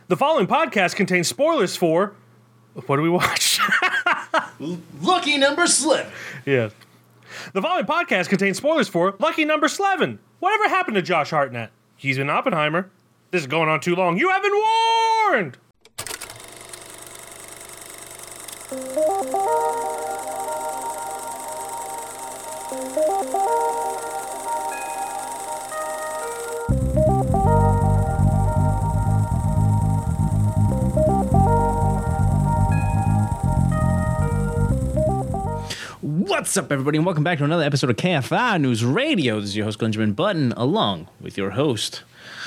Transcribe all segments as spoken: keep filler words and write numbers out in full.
The following podcast contains spoilers for... What do we watch? Lucky number eleven. Yeah. The following podcast contains spoilers for Lucky Number eleven. Whatever happened to Josh Hartnett? He's in Oppenheimer. This is going on too long. You have been warned! What's up, everybody, and welcome back to another episode of K F I News Radio. This is your host, Benjamin Button, along with your host,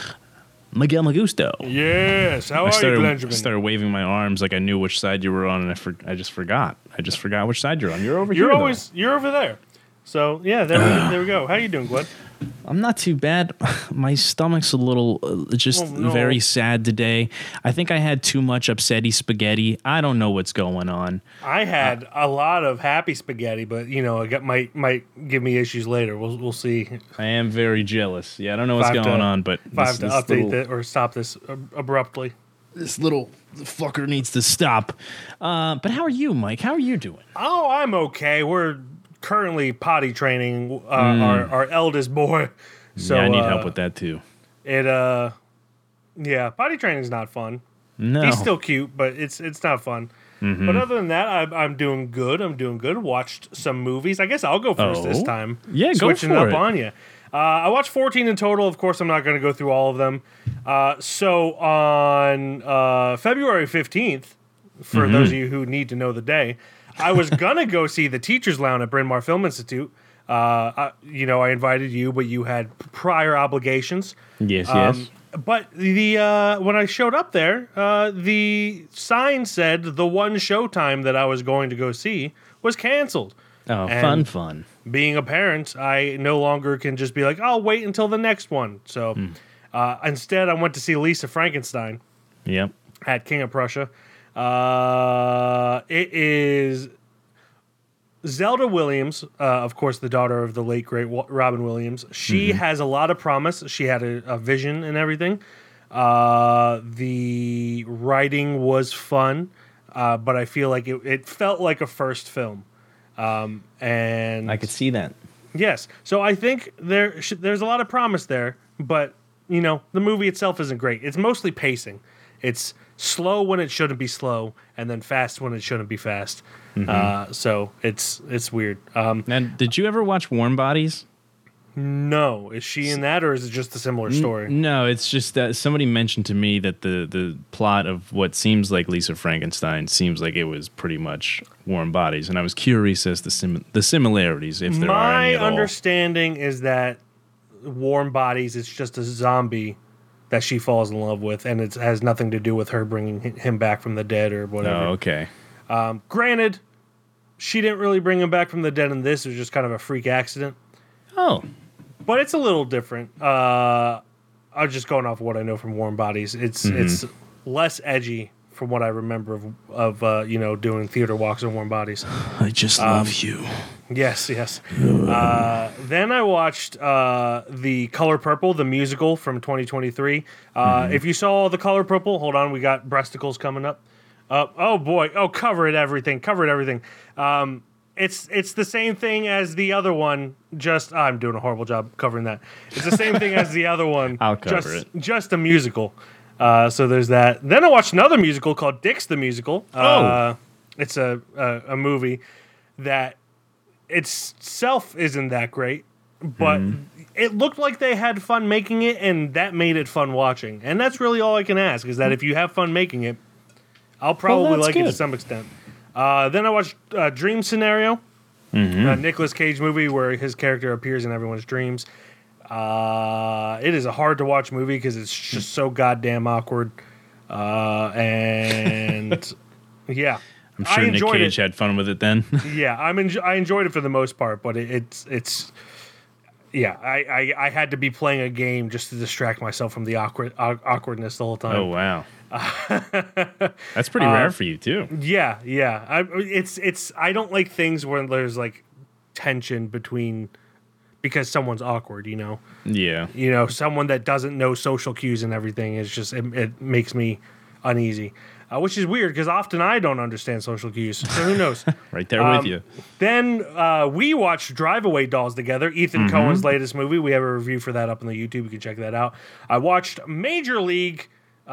Miguel Magusto. Yes, how I are started, you, Benjamin? started waving my arms like I knew which side you were on, and I, for, I just forgot. I just forgot which side you're on. You're over you're here. always though. You're over there. So yeah, there we, there we go. How you doing, Glenn? I'm not too bad. My stomach's a little uh, just Oh, no. very sad today. I think I had too much upsetty spaghetti. I don't know what's going on. I had a lot of happy spaghetti, but you know, it got, might might give me issues later. We'll we'll see. I am very jealous. Yeah, I don't know what's Five going to- on, but Five this, to this update little, it or stop this ab- abruptly. this little fucker needs to stop. Uh, but how are you, Mike? How are you doing? Oh, I'm okay. We're currently potty training uh, our our eldest boy. So yeah, I need uh, help with that too. It uh, yeah, potty training's not fun. No, He's still cute, but it's it's not fun. Mm-hmm. But other than that, I'm, I'm doing good. I'm doing good. Watched some movies. I guess I'll go first Oh? this time. Yeah, go switching for it up it. on you. Uh, I watched fourteen in total. Of course, I'm not going to go through all of them. Uh, so on uh, February fifteenth, for Mm-hmm. those of you who need to know the day, I was gonna go see The Teacher's Lounge at Bryn Mawr Film Institute. Uh, I, you know, I invited you, but you had prior obligations. yes, Um, yes. But the uh, when I showed up there, uh, the sign said the one showtime that I was going to go see was canceled. Oh, and- fun, fun. Being a parent, I no longer can just be like, "I'll wait until the next one." So uh, instead, I went to see Lisa Frankenstein Yep. at King of Prussia. Uh, it is Zelda Williams, uh, of course, the daughter of the late great Wa- Robin Williams. She has a lot of promise. She had a, a vision and everything. Uh, the writing was fun, uh, but I feel like it, it felt like a first film. Um, and I could see that. yes, so I think there sh- there's a lot of promise there, but you know the movie itself isn't great. It's mostly pacing. It's slow when it shouldn't be slow, and then fast when it shouldn't be fast. Uh, so it's it's weird. Um, Now, did you ever watch Warm Bodies? no, is she in that, or is it just a similar story? No, it's just that somebody mentioned to me that the, the plot of what seems like Lisa Frankenstein seems like it was pretty much Warm Bodies, and I was curious as to sim- the similarities, if there are My any at all. understanding is that Warm Bodies is just a zombie that she falls in love with, and it has nothing to do with her bringing him back from the dead or whatever. Oh, okay. Um, granted, she didn't really bring him back from the dead in this. It was just kind of a freak accident. Oh, But it's a little different. Uh, I'm just going off what I know from Warm Bodies. It's Mm-hmm. it's less edgy from what I remember of, of uh, you know, doing theater walks in Warm Bodies. I just love you. Yes, yes. Uh, then I watched uh, The Color Purple, the musical from twenty twenty-three. Uh, If you saw The Color Purple, hold on, we got breasticles coming up. Uh, oh boy! Oh, cover it everything. Cover it everything. Um, it's it's the same thing as the other one. Just I'm doing a horrible job covering that. It's the same thing as the other one. I'll cover just, it. Just a musical. Uh, so there's that. Then I watched another musical called Dick's the Musical. Uh, it's a, a a movie that itself isn't that great, but Mm-hmm. it looked like they had fun making it, and that made it fun watching. And that's really all I can ask, is that if you have fun making it, I'll probably that's like it to good. some extent. Uh, then I watched uh, Dream Scenario, Mm-hmm. a Nicolas Cage movie where his character appears in everyone's dreams. Uh, it is a hard to watch movie because it's just so goddamn awkward. Uh, and yeah, I'm sure I Nick enjoyed Cage it. had fun with it then. Yeah, I'm enjo- I enjoyed it for the most part, but it, it's it's yeah, I, I I had to be playing a game just to distract myself from the awkward aw- awkwardness the whole time. Oh, wow. That's pretty Uh, rare for you, too. Yeah, yeah. I, it's it's. I don't like things where there's like tension between because someone's awkward. You know, Yeah. you know, someone that doesn't know social cues and everything is just it, it makes me uneasy, uh, which is weird because often I don't understand social cues. So who knows? Right there Um, with you. Then uh, we watched Drive Away Dolls together, Ethan Mm-hmm. Cohen's latest movie. We have a review for that up on the YouTube. You can check that out. I watched Major League,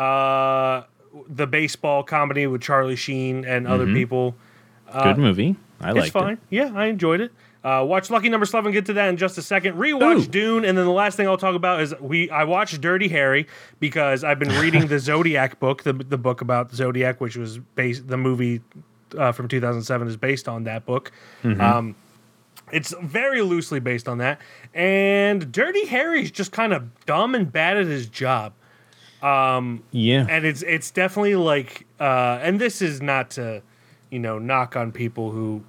uh, the baseball comedy with Charlie Sheen and other people. Good movie. I uh, It's liked fine. it. Yeah, I enjoyed it. Uh, watch Lucky Number eleven. Get to that in just a second. Rewatch Ooh. Dune, and then the last thing I'll talk about is we. I watched Dirty Harry because I've been reading the Zodiac book, the the book about Zodiac, which was based. The movie uh, from two thousand seven is based on that book. Mm-hmm. Um, it's very loosely based on that, and Dirty Harry's just kind of dumb and bad at his job. Yeah. And it's it's definitely like, uh, and this is not to, you know, knock on people who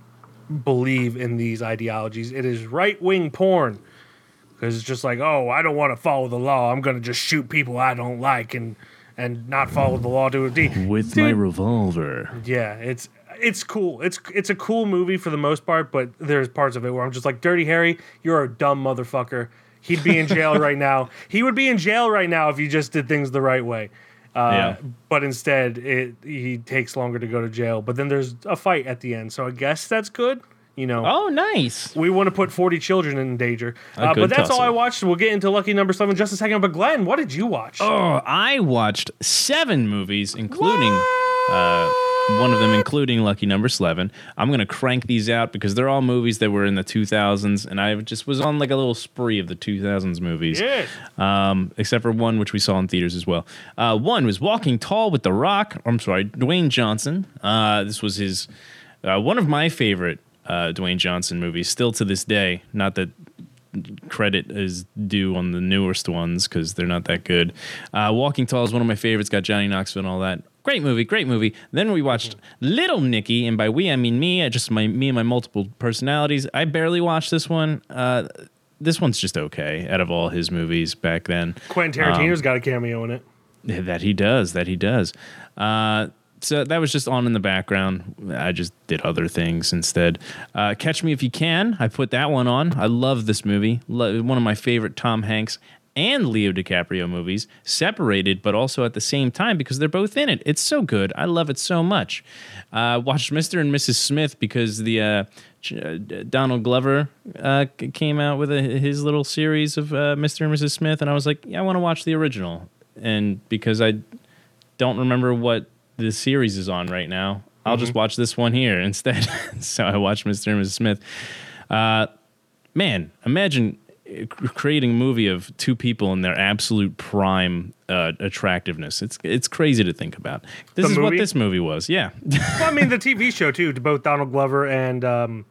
believe in these ideologies. It is right wing porn because it's just like, oh, I don't want to follow the law. I'm gonna just shoot people I don't like and and not follow the law to a D. With Dude, my revolver. yeah, it's it's cool. It's it's a cool movie for the most part, but there's parts of it where I'm just like, Dirty Harry, you're a dumb motherfucker. He'd be in jail right now. He would be in jail right now if you just did things the right way. Uh, Yeah. But instead, it he takes longer to go to jail. But then there's a fight at the end, so I guess that's good. You know, Oh, nice. we want to put forty children in danger. A Uh, good but that's all tussle. I watched. We'll get into Lucky Number Seven in just a second. But Glenn, what did you watch? Oh, I watched seven movies, including uh, one of them, including Lucky Number eleven. I'm gonna crank these out because they're all movies that were in the two thousands, and I just was on like a little spree of the two thousands movies. Yes. Um, except for one which we saw in theaters as well. Uh, one was Walking Tall with The Rock. I'm sorry, Dwayne Johnson. Uh, this was his uh, one of my favorite uh, Dwayne Johnson movies, still to this day. Not that credit is due on the newest ones because they're not that good. Uh, Walking Tall is one of my favorites. Got Johnny Knoxville and all that. Great movie, great movie. Then we watched Little Nicky, and by we I mean me. I just my me and my multiple personalities. I barely watched this one. Uh, this one's just okay out of all his movies back then. Quentin Tarantino's got a cameo in it. Yeah, That he does. That he does. Uh, so that was just on in the background. I just did other things instead. Uh, Catch Me If You Can. I put that one on. I love this movie. Lo- one of my favorite Tom Hanks and Leo DiCaprio movies, separated but also at the same time because they're both in it. It's so good. I love it so much. Uh, watched Mister and Missus Smith because the uh, Ch- uh, Donald Glover uh, c- came out with a, his little series of uh, Mister and Missus Smith, and I was like, yeah, I want to watch the original. And because I don't remember what the series is on right now, I'll just watch this one here instead. So I watched Mister and Missus Smith. Uh, man, imagine creating a movie of two people in their absolute prime uh, attractiveness. It's it's crazy to think about. This The is what movie? this movie was. Yeah. Well, I mean, the T V show too. To both Donald Glover and um,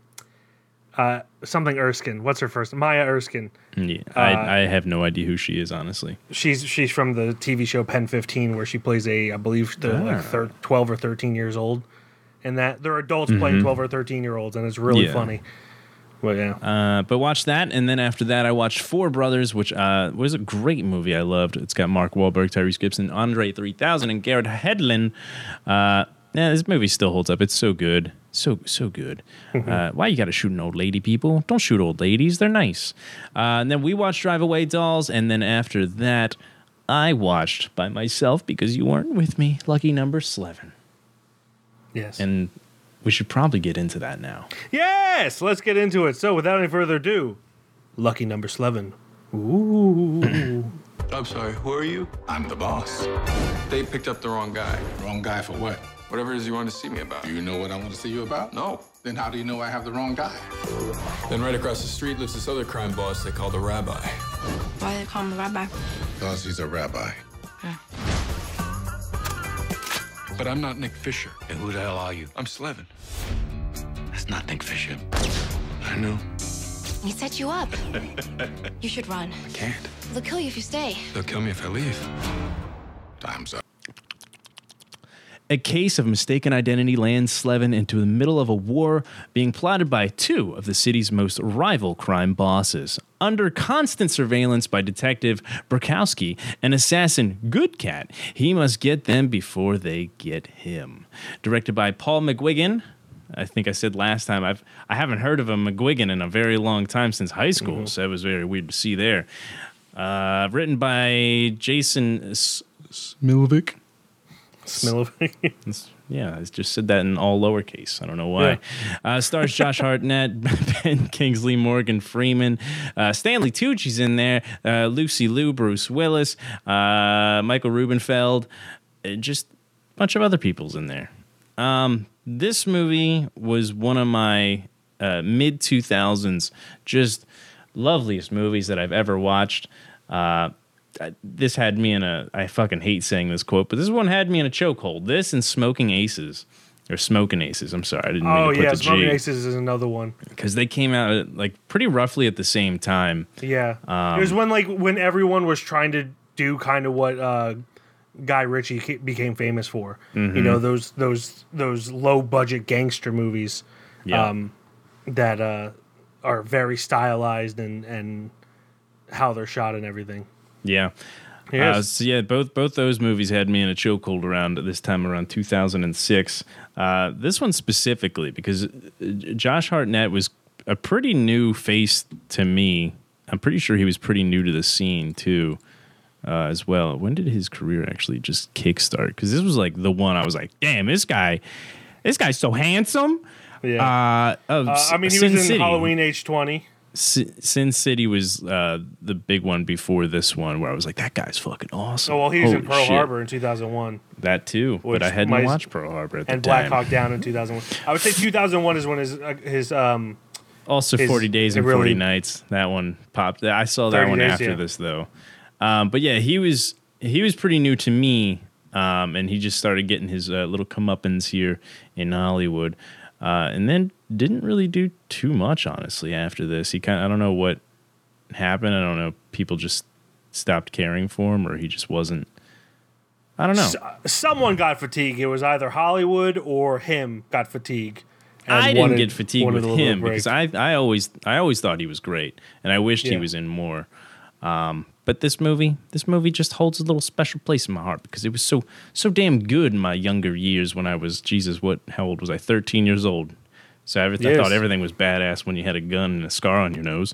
uh, something Erskine. What's her first? Maya Erskine. yeah. I, I have no idea who she is, honestly. She's she's from the T V show Pen fifteen, where she plays a, I believe, they're Ah. like thir- twelve or thirteen years old, and that they're adults playing twelve or thirteen year olds, and it's really Yeah. funny. Well, yeah. Uh, but watched that, and then after that, I watched Four Brothers, which uh, was a great movie. I loved. It's got Mark Wahlberg, Tyrese Gibson, Andre three thousand, and Garrett Hedlund. Uh, yeah, this movie still holds up. It's so good, so so good. uh, why you got to shoot an old lady, people? Don't shoot old ladies. They're nice. Uh, and then we watched Drive Away Dolls, and then after that, I watched by myself because you weren't with me. Lucky Number eleven, Yes. and we should probably get into that now. Yes, let's get into it. So, without any further ado, Lucky Number eleven. Ooh. I'm sorry, who are you? I'm the boss. They picked up the wrong guy. Wrong guy for what? Whatever it is you wanted to see me about. Do you know what I want to see you about? No. Then how do you know I have the wrong guy? Then right across the street lives this other crime boss they call the rabbi. Why do they call him the rabbi? Because he's a rabbi. But I'm not Nick Fisher. And who the hell are you? I'm Slevin. That's not Nick Fisher. I know. He set you up. You should run. I can't. They'll kill you if you stay. They'll kill me if I leave. Time's up. A case of mistaken identity lands Slevin into the middle of a war being plotted by two of the city's most rival crime bosses. Under constant surveillance by Detective Burkowski and assassin Good Cat, he must get them before they get him. Directed by Paul McGuigan. I think I said last time I've I haven't heard of a McGuigan in a very long time since high school, mm-hmm. so it was very weird to see there. Uh, written by Jason S- Smilvick. Smilovich. It's- yeah, I just said that in all lowercase. I don't know why. Uh, stars Josh Hartnett, Ben Kingsley, Morgan Freeman, uh, Stanley Tucci's in there, uh, Lucy Liu, Bruce Willis, uh, Michael Rubenfeld, uh, just a bunch of other people's in there. Um, this movie was one of my uh, mid two thousands just loveliest movies that I've ever watched. Uh, this had me in a, I fucking hate saying this quote, but this one had me in a chokehold. This and Smoking Aces, or Smoking Aces, I'm sorry, I didn't mean Oh to put yeah, the Smoking G. Aces is another one. Because they came out at, like pretty roughly at the same time. Yeah, Um, it was when like when everyone was trying to do kind of what uh, Guy Ritchie ca- became famous for. Mm-hmm. You know, those those those low budget gangster movies Yeah. um, that uh, are very stylized and and how they're shot and everything. Yeah. Yes. Uh, so yeah, both both those movies had me in a chokehold around this time around two thousand six. Uh, this one specifically because Josh Hartnett was a pretty new face to me. I'm pretty sure he was pretty new to the scene too, uh, as well. When did his career actually just kickstart? Because this was like the one I was like, damn, this guy, this guy's so handsome. Yeah. Uh, oh, Uh, I mean, he Sin was in City. Halloween Age twenty. Sin Sin City was uh, the big one before this one, where I was like, "That guy's fucking awesome." Oh well, he was in Holy Pearl shit. Harbor in two thousand one. That too, Which but I hadn't might- watched Pearl Harbor at And the Black time. Hawk Down in two thousand one. I would say two thousand one is when his uh, his um Also, his- Forty Days it and really- Forty Nights. That one popped. I saw that thirty one days, after yeah. this though. Um, but yeah, he was he was pretty new to me, um, and he just started getting his uh, little comeuppance here in Hollywood, uh, and then didn't really do too much honestly after this. He kind of I don't know what happened. I don't know. People just stopped caring for him, or he just wasn't. I don't know. S- someone got fatigue. It was either Hollywood or him got fatigue. and I didn't wanted- get fatigued wanted with a little him break. because I, I always I always thought he was great, and I wished he Yeah. was in more. Um, but this movie, this movie just holds a little special place in my heart because it was so so damn good in my younger years when I was Jesus. What? How old was I? Thirteen years old. So everything, I Yes. thought everything was badass when you had a gun and a scar on your nose.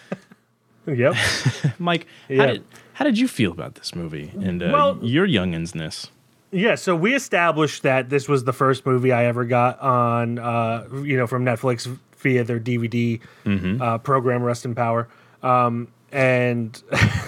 Yep. Mike, how Yeah. did how did you feel about this movie and uh, Well- your younginsness? Yeah, so we established that this was the first movie I ever got on, uh, you know, from Netflix via their D V D Mm-hmm. uh, program, Rest in Power. Um, and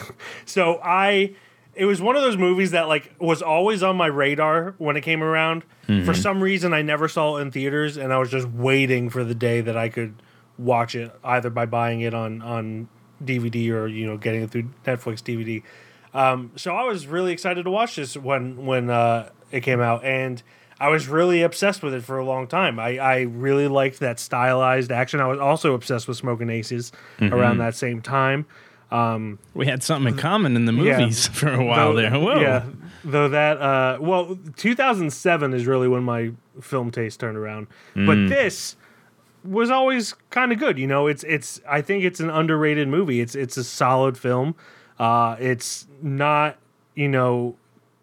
so I, it was one of those movies that like was always on my radar when it came around. Mm-hmm. For some reason, I never saw it in theaters, and I was just waiting for the day that I could watch it, either by buying it on on D V D or you know getting it through Netflix D V D. Um, so I was really excited to watch this when when uh, it came out, and I was really obsessed with it for a long time. I, I really liked that stylized action. I was also obsessed with Smoking Aces around that same time. We had something in common in the Yeah. movies for a while Though- there. Whoa. Yeah, though that uh, well, two thousand seven is really when my film taste turned around. Mm. But this was always kind of good. You know, it's it's. I think it's an underrated movie. It's it's a solid film. Uh, it's not you know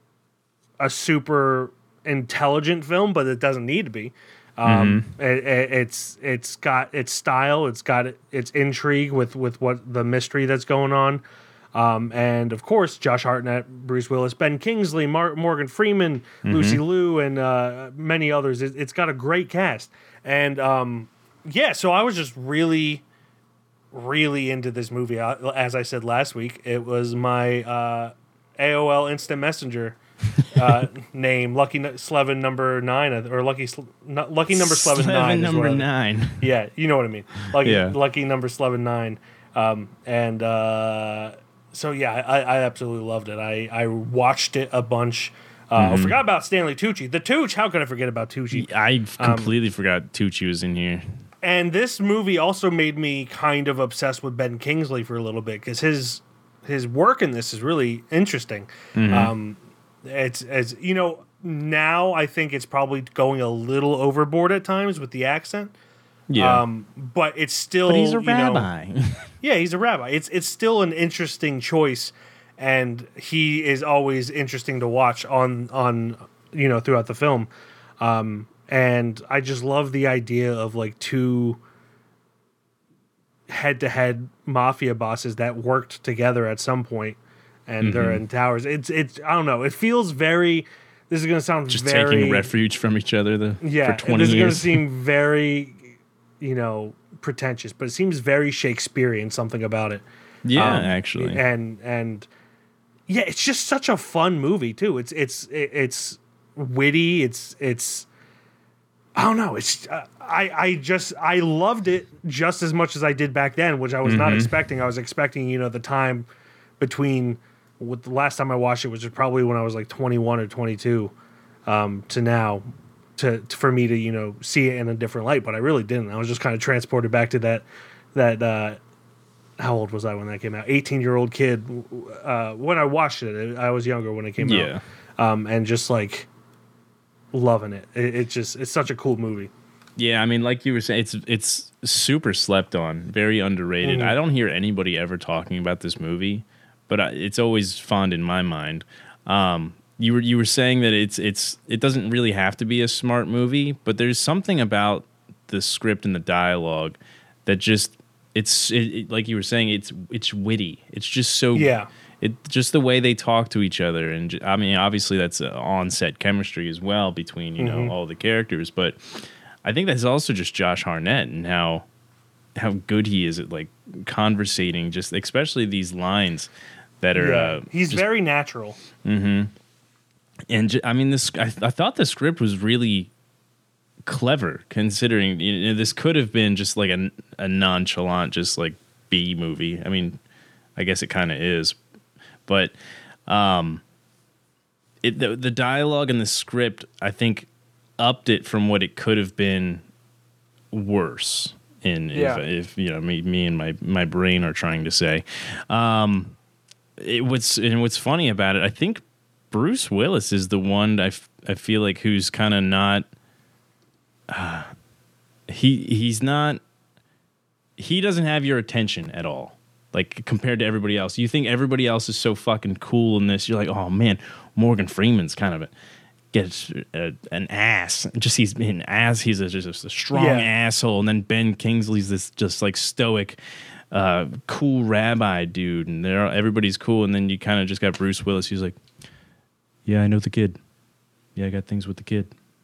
a super intelligent film, but it doesn't need to be. Um, it, it, it's it's got its style, it's got its intrigue with with what the mystery that's going on, um, and of course Josh Hartnett, Bruce Willis, Ben Kingsley, Mar- Morgan Freeman, Lucy Liu, and uh, many others. It, it's got a great cast, and um, yeah, so I was just really, really into this movie. Uh, As I said last week, it was my uh, A O L Instant Messenger uh, name, Lucky N- Slevin number nine, or Lucky Sl- not, Lucky number Slevin nine. is number what I- nine. Yeah, you know what I mean. Lucky, Yeah. Lucky number Slevin nine, um, and uh, so yeah, I, I absolutely loved it. I, I watched it a bunch. Uh, Mm-hmm. I forgot about Stanley Tucci. The Tooch. How could I forget about Tucci? I Um, completely forgot Tucci was in here. And this movie also made me kind of obsessed with Ben Kingsley for a little bit because his his work in this is really interesting. Mm-hmm. Um, it's as you know now I think it's probably going a little overboard at times with the accent. Yeah. Um, but it's still but he's a you know- rabbi. yeah, he's a rabbi. It's it's still an interesting choice, and he is always interesting to watch on on you know throughout the film. Um, and I just love the idea of like two head-to-head mafia bosses that worked together at some point, and they're in towers. It's it's I don't know. It feels very this is going to sound Just very taking refuge from each other the, yeah, for twenty this years. is going to seem very, you know, pretentious, but it seems very Shakespearean, something about it. yeah, Um, actually. And and yeah, it's just such a fun movie too. It's it's it's witty. It's it's I don't know. It's uh, I I just I loved it just as much as I did back then, which I was Mm-hmm. not expecting. I was expecting, you know, the time between with the last time I watched it, which was probably when I was like twenty-one or twenty-two, um, to now, to, to for me to you know see it in a different light. But I really didn't. I was just kind of transported back to that that. Uh, how old was I when that came out? eighteen year old kid. Uh, when I watched it, I was younger when it came Yeah. out, um, and just like loving it. it. It just it's such a cool movie. Yeah, I mean, like you were saying, it's it's super slept on, very underrated. Mhm. I don't hear anybody ever talking about this movie, but I, it's always fond in my mind. Um, you were you were saying that it's it's it doesn't really have to be a smart movie, but there's something about the script and the dialogue that just it's it, it, like you were saying, it's it's witty. It's just so Yeah. It just the way they talk to each other, and j- I mean, obviously that's uh, on-set chemistry as well between you know all the characters, but I think that's also just Josh Hartnett and how how good he is at like conversating, just especially these lines that are. Yeah. Uh, He's just- very natural. and j- I mean, this I, I thought the script was really clever, considering you know, this could have been just like a, a nonchalant, just like B movie. I mean, I guess it kind of is, but um, it the, the dialogue and the script, I think, upped it from what it could have been worse. In Yeah. if, if you know me, me and my my brain are trying to say, um, it what's and what's funny about it, I think Bruce Willis is the one I, f- I feel like who's kind of not. Uh, he he's not. He doesn't have your attention at all. Like compared to everybody else, you think everybody else is so fucking cool in this. You're like, oh man, Morgan Freeman's kind of a, gets a, an ass. Just he's an ass. He's a, just a strong Yeah. asshole. And then Ben Kingsley's this just like stoic, uh, cool rabbi dude, and they're everybody's cool. And then you kind of just got Bruce Willis. He's like, yeah, I know the kid. Yeah, I got things with the kid.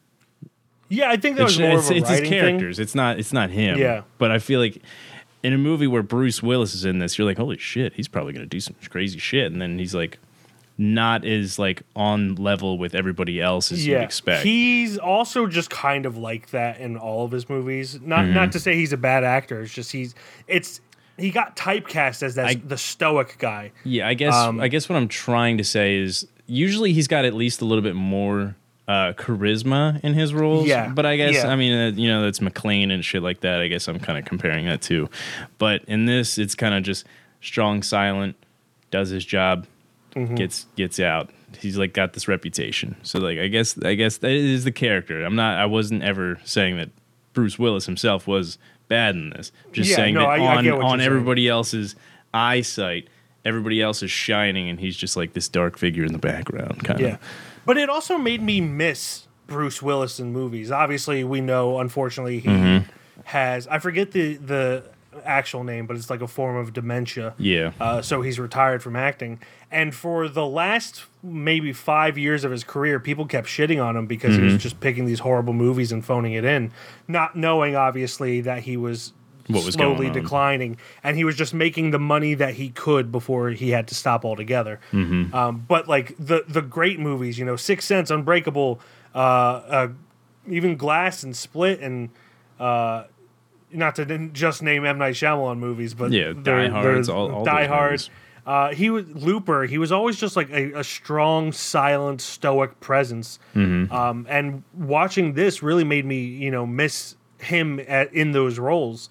Yeah, I think that It's, was more it's, of a it's his writing thing. characters. It's not. It's not him. Yeah. But I feel like in a movie where Bruce Willis is in this, you're like, holy shit, he's probably gonna do some crazy shit, and then he's like, not as like on level with everybody else as you'd expect. He's also just kind of like that in all of his movies. Not Mm-hmm. not to say he's a bad actor. It's just he's it's he got typecast as that I- the stoic guy. yeah, I guess. Um, I guess what I'm trying to say is usually he's got at least a little bit more uh, charisma in his roles. Yeah, But I guess yeah. I mean uh, you know that's McClane and shit like that. I guess I'm kind of comparing that too. But in this, it's kind of just strong, silent, does his job. Mm-hmm. gets gets out. He's like got this reputation. So like I guess I guess that is the character. I'm not I wasn't ever saying that Bruce Willis himself was bad in this. Just Yeah, saying no, that I- I on get what on you're saying. everybody else's eyesight, everybody else is shining and he's just like this dark figure in the background kind Yeah. of. But it also made me miss Bruce Willis in movies. Obviously, we know unfortunately he Mm-hmm. has I forget the the actual name, but it's like a form of dementia. Yeah. Uh, so he's retired from acting. And for the last maybe five years of his career, people kept shitting on him because he Mm-hmm. was just picking these horrible movies and phoning it in, not knowing obviously that he was, What was slowly going on. declining, and he was just making the money that he could before he had to stop altogether. Mm-hmm. Um, but like the the great movies, you know, Sixth Sense, Unbreakable, uh, uh, even Glass and Split, and uh, not to n- just name M. Night Shyamalan movies, but Yeah, Die they're- Hards, they're- all- all Die those Hard. movies. Uh, he was Looper. He was always just like a, a strong, silent, stoic presence. Mm-hmm. Um, and watching this really made me, you know, miss him at, in those roles.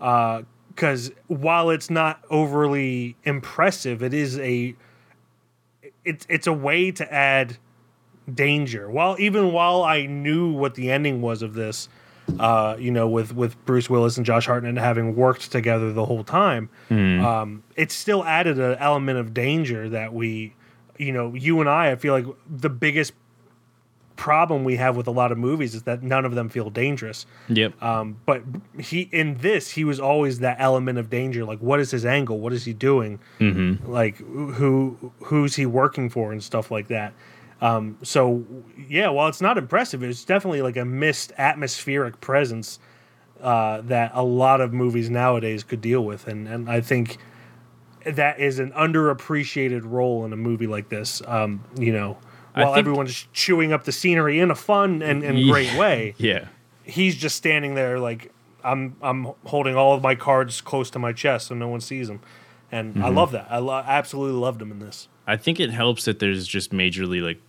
Because while it's not overly impressive, it is a it's it's a way to add danger. While even while I knew what the ending was of this, uh, you know, with with Bruce Willis and Josh Hartnett having worked together the whole time, um, it still added an element of danger that we, you know, you and I, I feel like the biggest problem we have with a lot of movies is that none of them feel dangerous. Yep. Um, but he in this, he was always that element of danger. Like, what is his angle? What is he doing? Mm-hmm. Like, who who's he working for and stuff like that. Um, so yeah, while it's not impressive, it's definitely like a missed atmospheric presence uh, that a lot of movies nowadays could deal with, and and I think that is an underappreciated role in a movie like this. Um, you know, I while think- everyone's chewing up the scenery in a fun and, and Yeah. great way, Yeah. he's just standing there like I'm I'm holding all of my cards close to my chest so no one sees them, and Mm-hmm. I love that. I lo- absolutely loved him in this. I think it helps that there's just majorly like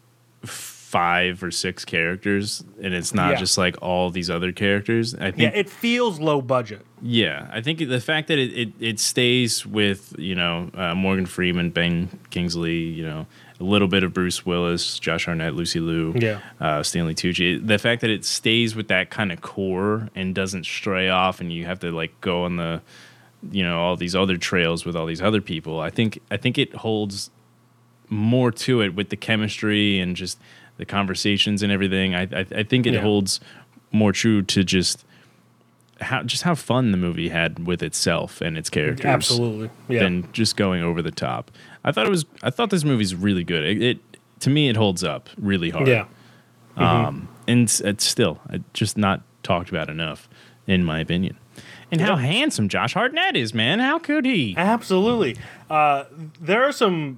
five or six characters, and it's not Yeah. just like all these other characters. I think Yeah, it feels low budget. Yeah, I think the fact that it, it, it stays with, you know, uh, Morgan Freeman, Ben Kingsley, you know, a little bit of Bruce Willis, Josh Hartnett, Lucy Liu, Yeah. uh, Stanley Tucci. The fact that it stays with that kind of core and doesn't stray off, and you have to like go on the, you know, all these other trails with all these other people. I think I think it holds more to it with the chemistry and just the conversations and everything. I I, I think it Yeah. holds more true to just how just how fun the movie had with itself and its characters. Absolutely. Yeah. Than just going over the top. I thought it was. I thought this movie's really good. It, it to me it holds up really hard. Yeah. Um, and it's, it's still uh, just not talked about enough, in my opinion. And how handsome Josh Hartnett is, man! How could he? Absolutely. Uh, there are some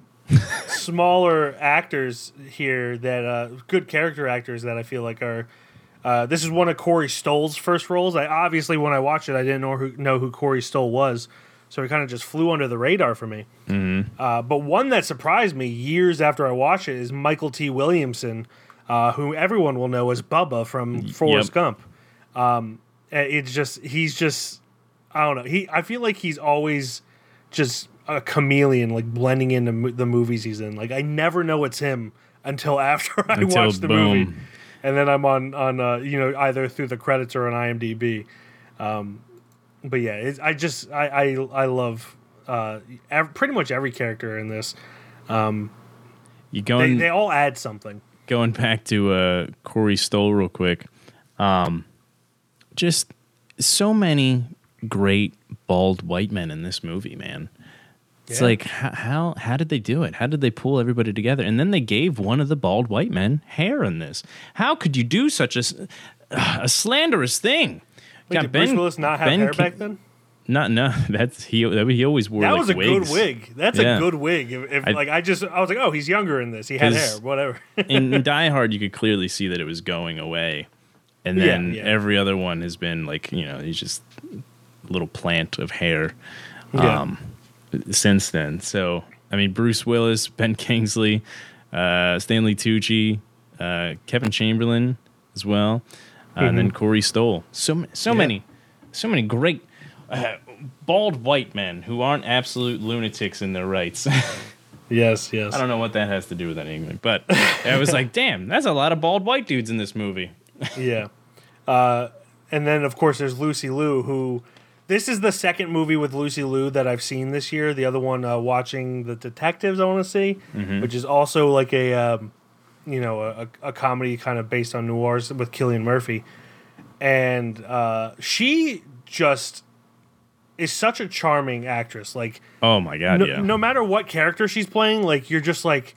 smaller actors here that uh, good character actors that I feel like are. Uh, this is one of Corey Stoll's first roles. I obviously when I watched it, I didn't know who know who Corey Stoll was, so it kind of just flew under the radar for me. Mm-hmm. Uh, but one that surprised me years after I watched it is Michael T. Williamson, uh, who everyone will know as Bubba from Forrest Yep. Gump. Um, it's just he's just I don't know. He I feel like he's always just a chameleon, like blending into mo- the movies he's in. Like I never know it's him until after I Until watch the boom. movie, and then I'm on on uh, you know either through the credits or on IMDb. Um, but yeah, it's, I just I I, I love uh, ev- pretty much every character in this. You They going they all add something. going back to uh, Corey Stoll real quick. Um, just so many great bald white men in this movie, man. It's Yeah. like how, how how did they do it? How did they pull everybody together? And then they gave one of the bald white men hair in this. How could you do such a s- a slanderous thing? Wait, Got did Bruce Ben- Willis not have Ben hair Ki- back then? Not no. That's he. That, he always wore. That like, was a wigs. good wig. That's Yeah. a good wig. If, if I- like I just I was like, oh, he's younger in this. He had 'Cause- hair. Whatever. in, in Die Hard, you could clearly see that it was going away, and Yeah, then yeah. every other one has been like, you know, he's just a little plant of hair. Yeah. Um, since then, so I mean, Bruce Willis, Ben Kingsley, uh, Stanley Tucci, uh, Kevin Chamberlain as well, uh, and then Corey Stoll. So ma- so Mm-hmm. Yeah. many, so many great uh, bald white men who aren't absolute lunatics in their rights. Yes, yes. I don't know what that has to do with anything, but I was like, damn, that's a lot of bald white dudes in this movie. Yeah. Uh, and then, of course, there's Lucy Liu, who... This is the second movie with Lucy Liu that I've seen this year. The other one, uh, watching The Detectives, I want to see, which is also like a, um, you know, a, a comedy kind of based on noirs with Cillian Murphy. And uh, she just is such a charming actress. Like, Oh my god, no, yeah. no matter what character she's playing, like you're just like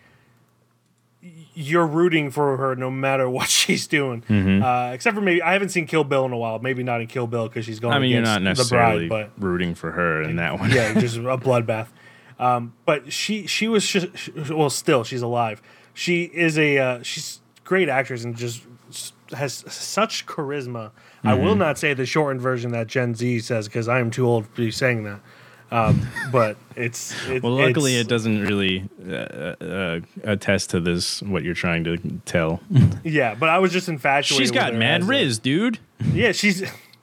you're rooting for her no matter what she's doing. Mm-hmm. Uh, except for maybe I haven't seen Kill Bill in a while. Maybe not in Kill Bill because she's going. I mean, you're against not necessarily the bride, rooting for her in that one. but yeah, just a bloodbath. Um, but she she was just, well, still she's alive. She is a uh, she's a great actress and just s- has such charisma. I will Mm-hmm. not say the shortened version that Gen Z says because I am too old to be saying that. Um, but it's it, Well, luckily, it's, it doesn't really uh, uh, attest to this, what you're trying to tell. Yeah, but I was just infatuated. She's got with her mad as a- riz, dude. Yeah, she's.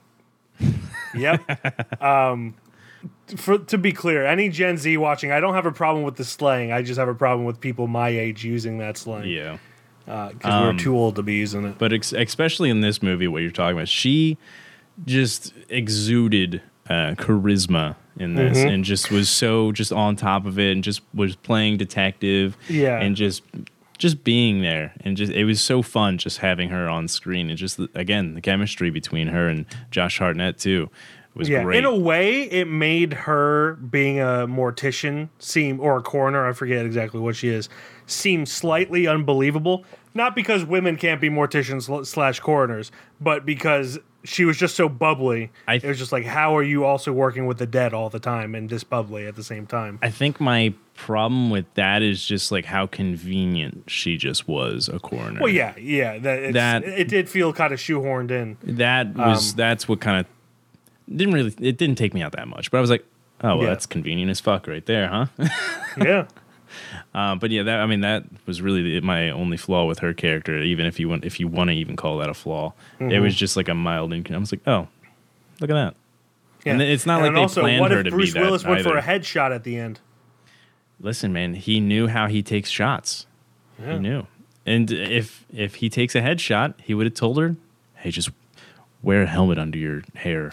Yep. Um, for to be clear, any Gen Z watching, I don't have a problem with the slang. I just have a problem with people my age using that slang. Yeah. because Um, we're too old to be using it. But ex- especially in this movie, what you're talking about, she just exuded uh, charisma in this, Mm-hmm. and just was so just on top of it, and just was playing detective, Yeah. and just just being there, and just it was so fun just having her on screen, and just again the chemistry between her and Josh Hartnett too was Yeah, great. in a way, it made her being a mortician seem, or a coroner, I forget exactly what she is, seemed slightly unbelievable. Not because women can't be morticians slash coroners, but because she was just so bubbly. I- it was just like, how are you also working with the dead all the time and this bubbly at the same time? I think my problem with that is just like how convenient she just was a coroner. Well, yeah, yeah. That, it's, That- it did feel kind of shoehorned in. That was Um, that's what kind of didn't really it didn't take me out that much, but I was like, oh well, Yeah. that's convenient as fuck right there, huh? Yeah. uh, but yeah, that I mean that was really the, my only flaw with her character. Even if you want if you want to even call that a flaw, Mm-hmm. it was just like a mild. Inc- I was like, oh, look at that. Yeah. And it's not And like then they also, planned what her if to Bruce be that Willis went for either. a headshot at the end? Listen, man, he knew how he takes shots. He knew. And if if he takes a headshot, he would have told her, "Hey, just wear a helmet under your hair."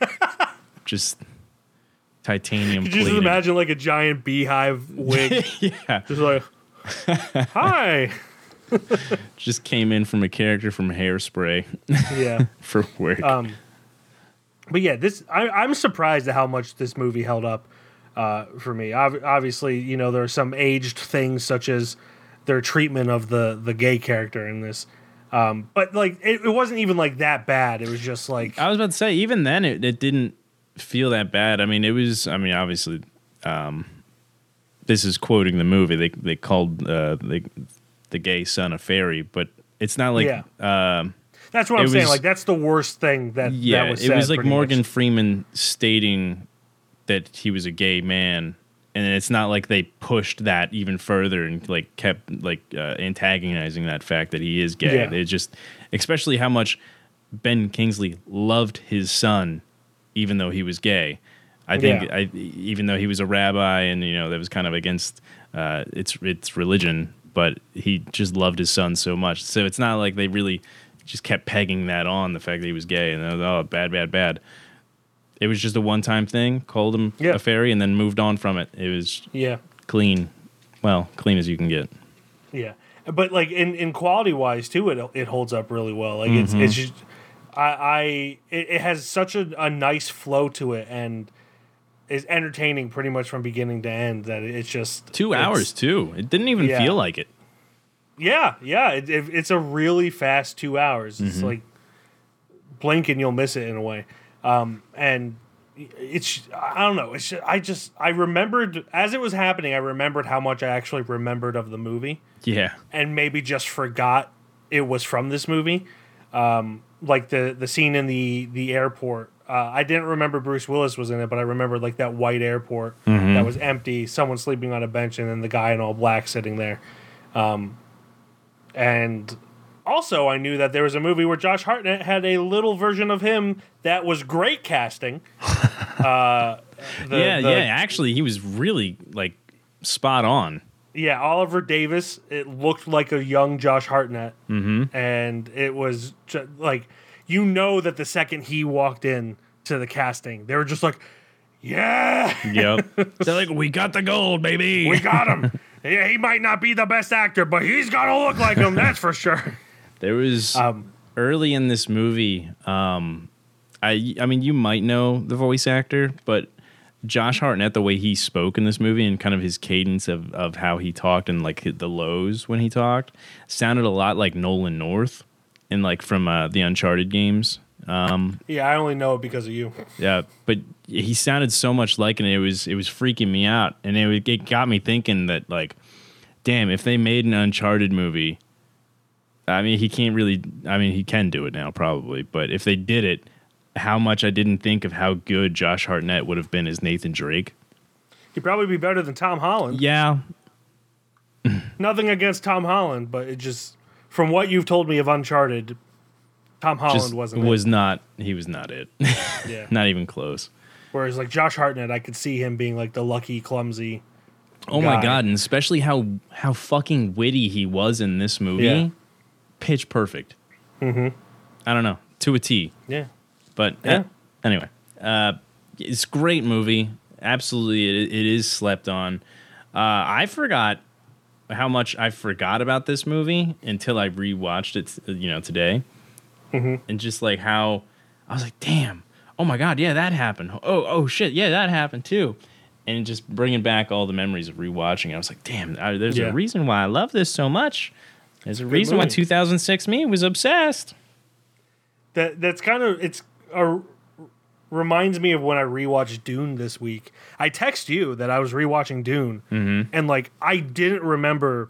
Just titanium Could you just plated. imagine like a giant beehive wig? Yeah. Just like, hi. Just came in from a character from Hairspray Yeah. for work. Um, but yeah, this I, I'm surprised at how much this movie held up uh, for me. Ob- obviously, you know, there are some aged things such as their treatment of the the gay character in this. Um, but like, it, it wasn't even like that bad. It was just like, I was about to say, even then, it, it didn't feel that bad. I mean, it was. I mean, obviously, um, this is quoting the movie. They they called uh, the the gay son a fairy, but it's not like. Yeah. Um, that's what it I'm saying. was- Like, that's the worst thing that yeah, that was it said, was like pretty Morgan much. Freeman stating that he was a gay man, and it's not like they pushed that even further and like kept like uh, antagonizing that fact that he is gay. Yeah. It just, especially how much Ben Kingsley loved his son, even though he was gay. I think, Yeah. I, even though he was a rabbi and you know that was kind of against uh, its its religion, but he just loved his son so much. So it's not like they really just kept pegging that on the fact that he was gay and was, oh, bad, bad, bad. It was just a one time thing. Called him Yeah. a fairy and then moved on from it. It was Yeah. clean, well, clean as you can get. Yeah, but like in, in quality wise too, it it holds up really well. Like Mm-hmm. it's it's just I I it, it has such a, a nice flow to it and is entertaining pretty much from beginning to end. That it's just Two it's- hours too. It didn't even Yeah. feel like it. Yeah, yeah, it, it, it's a really fast two hours. It's Mm-hmm. like blink and you'll miss it in a way. Um, and it's I don't know. It's just, I just I remembered as it was happening. I remembered how much I actually remembered of the movie. Yeah. And maybe just forgot it was from this movie. Um, like the the scene in the the airport. Uh, I didn't remember Bruce Willis was in it, but I remembered like that white airport that was empty, someone sleeping on a bench, and then the guy in all black sitting there. Um, and also, I knew that there was a movie where Josh Hartnett had a little version of him that was great casting. uh, the- yeah, the- yeah. Actually, he was really like spot on. Yeah, Oliver Davis. It looked like a young Josh Hartnett, mm-hmm. and it was ju- like you know that the second he walked in to the casting, they were just like, "Yeah, Yep. They're like, we got the gold, baby. we got him. Yeah, he might not be the best actor, but he's gonna look like him. That's for sure." There was Um, early in this movie. Um, I I mean, you might know the voice actor, but Josh Hartnett, the way he spoke in this movie and kind of his cadence of, of how he talked and like the lows when he talked sounded a lot like Nolan North and like from uh, the Uncharted games. Um, Yeah, I only know it because of you. yeah, but he sounded so much like, and it was it was freaking me out, and it it got me thinking that like, damn, if they made an Uncharted movie, I mean, he can't really. I mean, he can do it now probably, but if they did it, how much I didn't think of how good Josh Hartnett would have been as Nathan Drake. He'd probably be better than Tom Holland. Yeah, Nothing against Tom Holland, but it just from what you've told me of Uncharted, Tom Holland just wasn't was it. not. He was not it. Yeah. Not even close. Whereas like Josh Hartnett, I could see him being like the lucky, clumsy. Oh my guy. god, and especially how how fucking witty he was in this movie. Yeah. Pitch perfect. Mm-hmm. I don't know, to a T. Yeah. But Yeah. uh, anyway, uh, it's a great movie. Absolutely, it, it is slept on. Uh, I forgot how much I forgot about this movie until I rewatched it, you know, today, Mm-hmm. and just like how I was like, "Damn, oh my god, yeah, that happened. Oh, oh shit, yeah, that happened too." and just bringing back all the memories of rewatching. I was like, damn, I, there's Yeah. a reason why I love this so much. There's a reason why movie. two thousand six me was obsessed. That that's kind of it's a reminds me of when I rewatched Dune this week. I text you that I was rewatching Dune, Mm-hmm. and like I didn't remember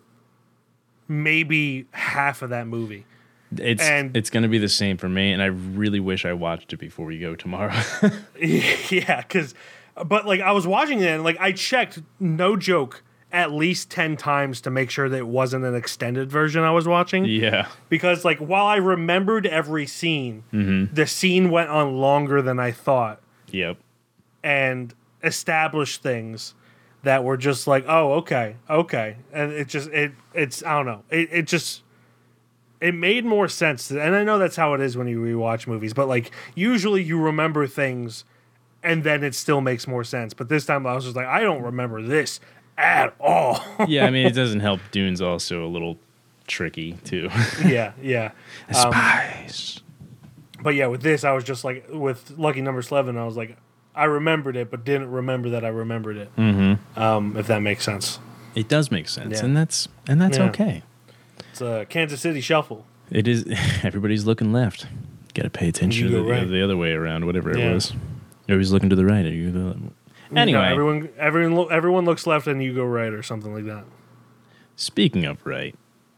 maybe half of that movie. It's And- it's gonna be the same for me, and I really wish I watched it before we go tomorrow. Yeah, because but like I was watching it and like I checked, no joke, at least ten times to make sure that it wasn't an extended version I was watching. Yeah. Because like while I remembered every scene, Mm-hmm. the scene went on longer than I thought Yep. and established things that were just like, oh, okay, okay. And it just it it's I don't know. It it just it made more sense. And I know that's how it is when you rewatch movies, but like usually you remember things and then it still makes more sense. But this time I was just like, I don't remember this at all. Yeah, I mean, it doesn't help. Dune's also a little tricky, too. yeah, yeah. Um, Spies. But yeah, with this, I was just like, with Lucky Number eleven, I was like, I remembered it, but didn't remember that I remembered it. Mm-hmm. Um, if that makes sense. It does make sense, Yeah. and that's and that's Yeah. okay. It's a Kansas City Shuffle. It is. Everybody's looking left. Got to pay attention You to go the, right. the other way around, whatever Yeah. it was. Everybody's looking to the right. Are you the anyway? No, everyone, everyone, lo- everyone looks left and you go right or something like that. Speaking of right,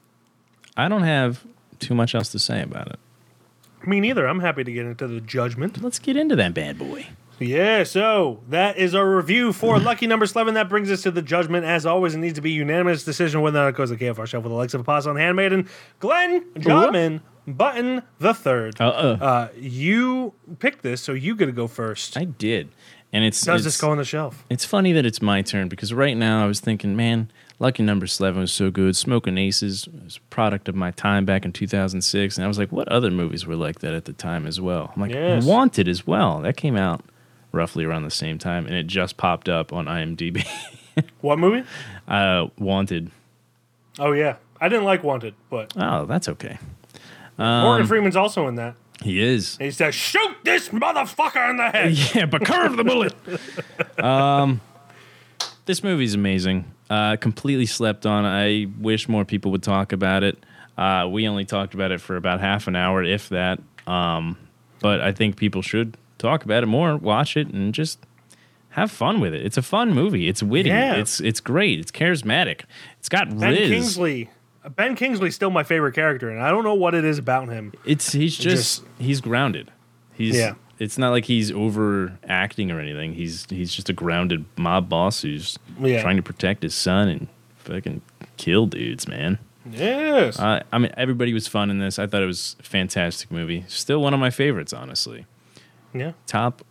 I don't have too much else to say about it. Me neither. I'm happy to get into the judgment. Let's get into that bad boy. Yeah, so that is our review for Lucky Number eleven. That brings us to the judgment. As always, it needs to be unanimous decision whether or not it goes to K F R Shuffle with Alexa Apostle and Handmaiden. Glenn Jobman, Button the third. Uh-uh. Uh, you picked this, so you got to go first. I did, and it's Does it's, this go on the shelf? It's funny that it's my turn because right now I was thinking, man, Lucky Number eleven was so good. Smoking Aces was a product of my time back in two thousand six, and I was like, what other movies were like that at the time as well? I'm like, Yes. Wanted as well. That came out roughly around the same time, and it just popped up on IMDb. What movie? uh, Wanted. Oh, yeah. I didn't like Wanted, but Oh, that's okay. Morgan Freeman's also in that. He is. And he says, shoot this motherfucker in the head. Yeah, but curve the bullet. um, this movie's amazing. Uh, completely slept on. I wish more people would talk about it. Uh, we only talked about it for about half an hour, if that. Um, but I think people should talk about it more, watch it, and just have fun with it. It's a fun movie. It's witty. Yeah. It's it's great. It's charismatic. It's got Ben Riz. Kingsley. Ben Kingsley's still my favorite character, and I don't know what it is about him. It's he's just, just- he's grounded. He's Yeah. It's not like he's overacting or anything. He's he's just a grounded mob boss who's Yeah. trying to protect his son and fucking kill dudes, man. Yes. Uh, I mean, everybody was fun in this. I thought it was a fantastic movie. Still one of my favorites, honestly. yeah. Top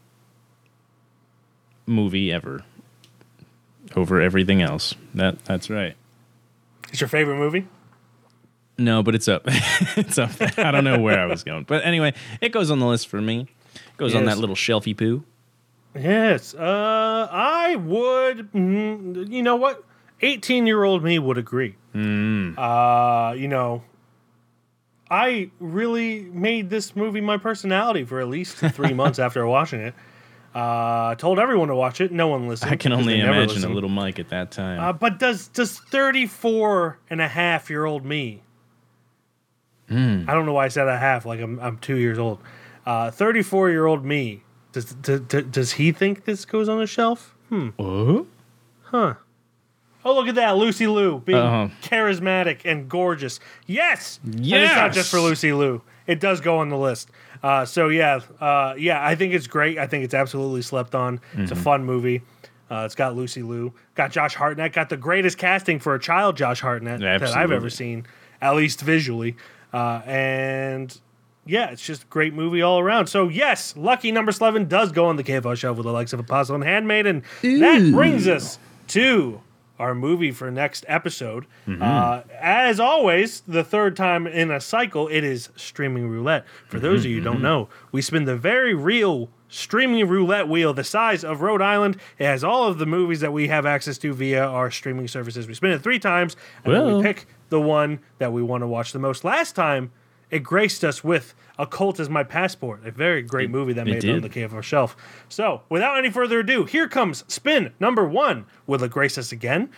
movie ever over everything else. That that's right. It's your favorite movie? No, but it's up. It's up there. I don't know where I was going. But anyway, it goes on the list for me. Goes on Yes. that little shelfie poo. Yes. Uh, I would. Mm, you know what? eighteen-year-old me would agree. Mm. Uh, you know, I really made this movie my personality for at least three months after watching it. Uh, told everyone to watch it. No one listened. I can 'cause only they never imagine listened. a little Mike at that time. Uh, but does does thirty-four and a half year old me? Hmm. I don't know why I said a half. Like I'm I'm two years old. Uh, thirty-four year old me. Does, does does he think this goes on the shelf? Hmm. Oh? Huh. Oh, look at that, Lucy Liu being Uh-huh. charismatic and gorgeous. Yes, And it's not Yes! just for Lucy Liu. It does go on the list. Uh, so yeah, uh, yeah, I think it's great. I think it's absolutely slept on. It's a Mm-hmm. fun movie. Uh, it's got Lucy Liu, got Josh Hartnett, got the greatest casting for a child, Josh Hartnett, that I've Absolutely. ever seen, at least visually. Uh, and yeah, it's just a great movie all around. So yes, Lucky Number eleven does go on the K F O shelf with the likes of Apostle and Handmaiden. That brings us to our movie for next episode. Uh, as always, the third time in a cycle, it is Streaming Roulette. For those of you who don't know, we spin the very real streaming roulette wheel the size of Rhode Island. It has all of the movies that we have access to via our streaming services. We spin it three times, and then Well. we pick the one that we want to watch the most. Last time, it graced us with A Cult Is My Passport, a very great It- movie that it made it on did. the K F R shelf. So, without any further ado, here comes spin number one. Will it grace us again?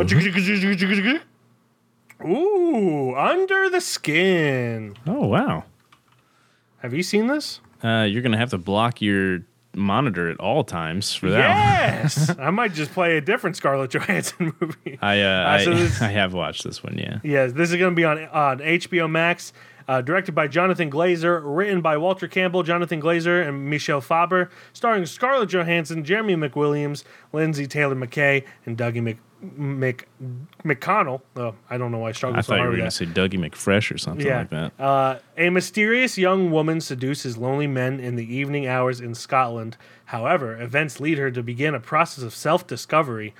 Ooh, Under the Skin. Oh, wow. Have you seen this? Uh, you're going to have to block your monitor at all times for that one. Yes. I might just play a different Scarlett Johansson movie. I, uh, Uh, so I, this- I have watched this one, yeah. Yes, this is going to be on on H B O Max, uh, directed by Jonathan Glazer, written by Walter Campbell, Jonathan Glazer, and Michelle Faber, starring Scarlett Johansson, Jeremy McWilliams, Lindsay Taylor McKay, and Dougie Mc, Mc, McConnell. Oh, I don't know why I struggled I so thought you hard were with going to that. say Dougie McFresh or something Yeah. like that. Uh, a mysterious young woman seduces lonely men in the evening hours in Scotland. However, events lead her to begin a process of self-discovery.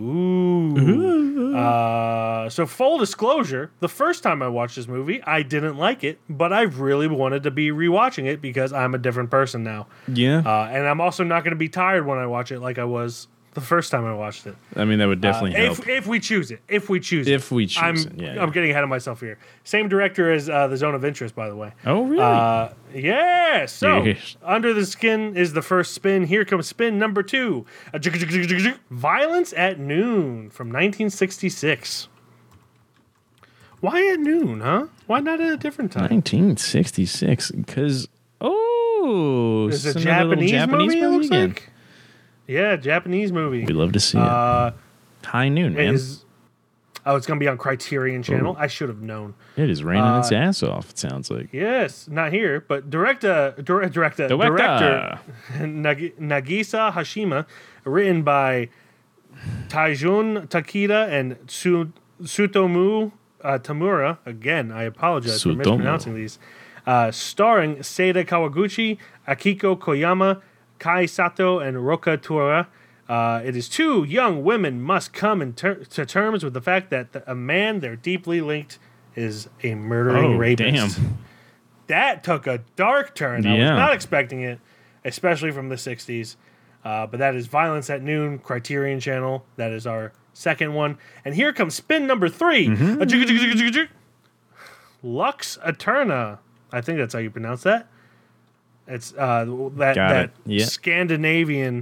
Ooh. Uh, so, full disclosure, the first time I watched this movie, I didn't like it, but I really wanted to be rewatching it because I'm a different person now. Yeah. Uh, and I'm also not going to be tired when I watch it like I was the first time I watched it. I mean, that would definitely Uh, help. if, if we choose it. If we choose it. If we choose I'm, it, yeah, yeah. I'm getting ahead of myself here. Same director as uh, The Zone of Interest, by the way. oh, really? Uh, yeah. So, Yes. Under the Skin is the first spin. Here comes spin number two. Violence at Noon from nineteen sixty-six. Why at noon, huh? Why not at a different time? nineteen sixty-six. Because, oh, It's a it's another little Japanese, movie, it looks again. like. Yeah, Japanese movie. We love to see it. Uh, High noon, it man. is, oh, it's going to be on Criterion Channel. I should have known. It is raining uh, its ass off, it sounds like. Yes, not here, but director, dir- director, Director. director Nagi- Nagisa Hashima, written by Taijun Takeda and Su- Sutomu uh, Tamura. Again, I apologize for Sutomu. mispronouncing these. Uh, starring Seida Kawaguchi, Akiko Koyama, Kai Sato, and Roka Tora. Uh, it is two young women must come in ter- to terms with the fact that the, a man they're deeply linked is a murdering Oh, rapist. damn. That took a dark turn. I Yeah. was not expecting it, especially from the sixties. Uh, but that is Violence at Noon, Criterion Channel. That is our second one. And here comes spin number three. Mm-hmm. A jig- jig- jig- jig- jig. Lux Eterna. I think that's how you pronounce that. It's uh, that, Got that it. Yeah. Scandinavian.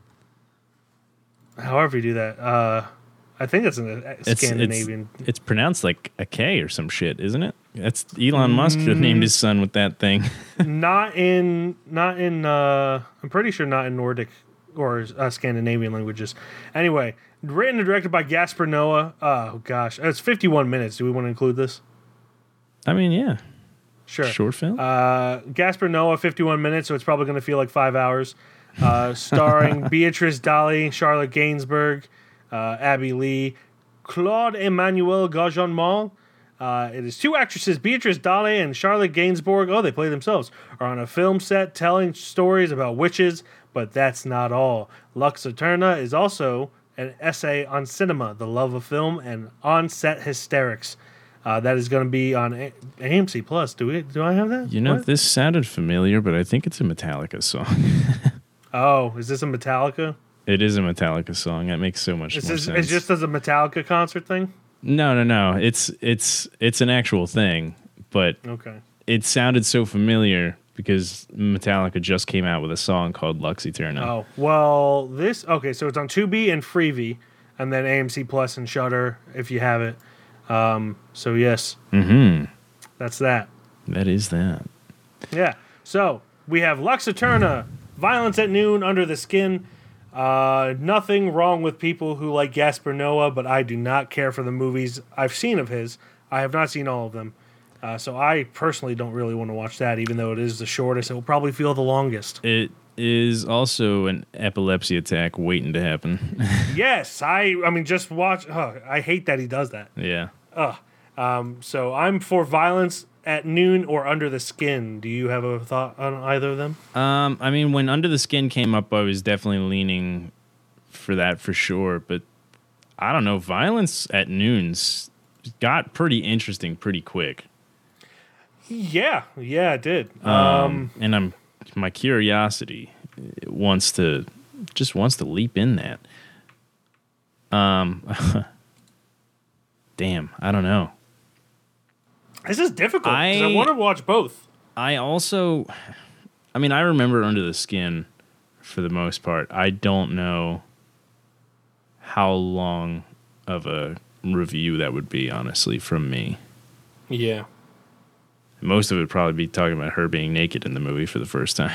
However you do that. Uh, I think it's a It's, Scandinavian. it's, it's pronounced like a K or some shit, isn't it? That's Elon Musk that named his son with that thing. not in not in uh I'm pretty sure not in Nordic or uh, Scandinavian languages. Anyway, written and directed by Gaspar Noah. Oh gosh, it's fifty-one minutes. Do we want to include this? I mean, yeah. Sure. Short film? Uh, Gaspar Noah, fifty-one minutes, so it's probably going to feel like five hours. Uh, starring Beatrice Daly, Charlotte Gainsbourg, uh, Abby Lee, Claude Emmanuel Gaujean-Mal. Uh, it is two actresses, Beatrice Daly and Charlotte Gainsbourg. Oh, they play themselves. Are on a film set telling stories about witches, but that's not all. Lux Eterna is also an essay on cinema, the love of film, and on-set hysterics. Uh, that is going to be on A- AMC Plus. Do we? Do I have that? You know, What? this sounded familiar, but I think it's a Metallica song. Oh, is this a Metallica? It is a Metallica song. That makes so much Is more this, sense. it's just as a Metallica concert thing? No, no, no. It's it's it's an actual thing, but Okay. it sounded so familiar because Metallica just came out with a song called Lux Eterna. Oh, well, this, okay, so it's on Tubi and Freevee, and then A M C Plus and Shudder if you have it. Um, so, yes, Mm-hmm. that's that. That is that. Yeah. So, we have Lux Eterna, Violence at Noon, Under the Skin. Uh, nothing wrong with people who like Gaspar Noah, but I do not care for the movies I've seen of his. I have not seen all of them. Uh, so I personally don't really want to watch that, even though it is the shortest. It will probably feel the longest. It is also an epilepsy attack waiting to happen. Yes, I. I mean, just watch. Oh, I hate that he does that. yeah. Um, so I'm for Violence at Noon or Under the Skin. Do you have a thought on either of them? Um, I mean, when Under the Skin came up, I was definitely leaning for that for sure. But I don't know. Violence at Noon's got pretty interesting pretty quick. Yeah, yeah, it did. Um, Um, and I'm my curiosity wants to just wants to leap in that. Um, damn, I don't know. This is difficult because I, I- want to watch both. I also, I mean, I remember Under the Skin for the most part. I don't know how long of a review that would be, honestly, from me. Yeah. Most of it would probably be talking about her being naked in the movie for the first time.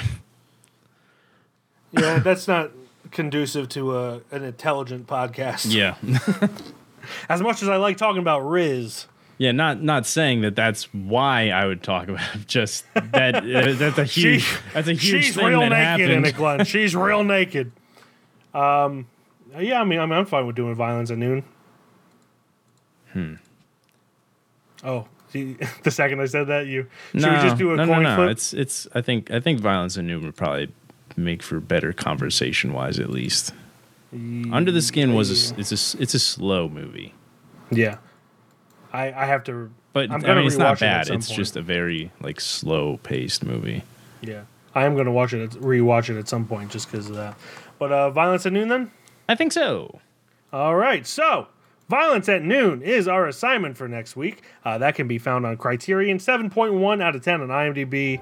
Yeah, that's not conducive to a, an intelligent podcast. Yeah. As much as I like talking about Riz. Yeah, not not saying that that's why I would talk about it, just that uh, that's a huge She- that's a huge She's thing real that naked happened. in it, Glenn. She's real naked. Um, yeah, I mean, I mean, I'm fine with doing Violence at Noon. Hmm. Oh, see, the second I said that, you should no, we just do a no, coin no, no. flip? It's it's. I think I think Violence and Noon would probably make for better conversation wise, at least. Under the Skin was a, s- it's a s- it's a slow movie, Yeah, I I have to. but I'm I gonna mean it's not rewatch it at bad. some It's point. just a very like slow paced movie. Yeah, I am going to watch it, rewatch it at some point, just because of that. But uh, Violence at Noon, then. I think so. All right, so Violence at Noon is our assignment for next week. Uh, that can be found on Criterion, seven point one out of ten on IMDb,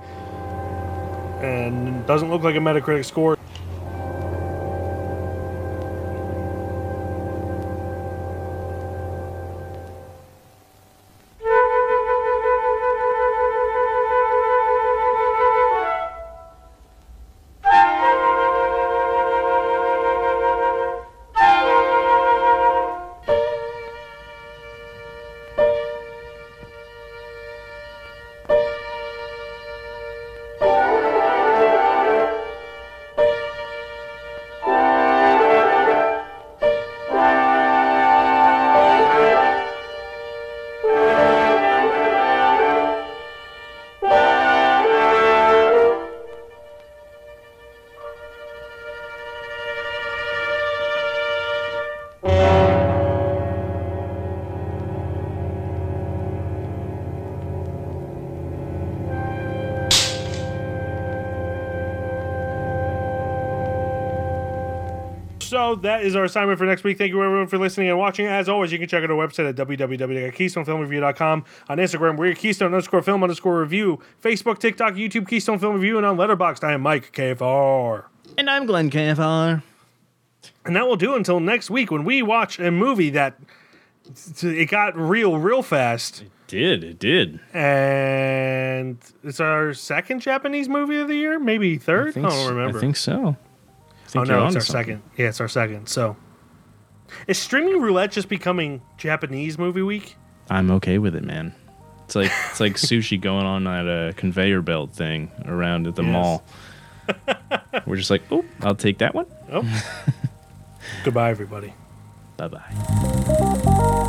and doesn't look like a Metacritic score. So that is our assignment for next week. Thank you everyone for listening and watching. As always, you can check out our website at w w w dot keystone film review dot com. On Instagram, we're Keystone underscore film underscore review. Facebook, TikTok, YouTube, Keystone Film Review. And on Letterboxd, I am Mike K F R. And I'm Glenn K F R. And that will do until next week when we watch a movie that it got real, real fast. Did it did? And it's our second Japanese movie of the year? Maybe third? I, think don't s- remember. I think so. I Oh think you're no, it's onto our something. second. Yeah, it's our second. So, is Streaming Roulette just becoming Japanese movie week? I'm okay with it, man. It's like it's like sushi going on at a conveyor belt thing around at the Yes. mall. We're just like, oh, I'll take that one. Oh. Goodbye, everybody. Bye bye.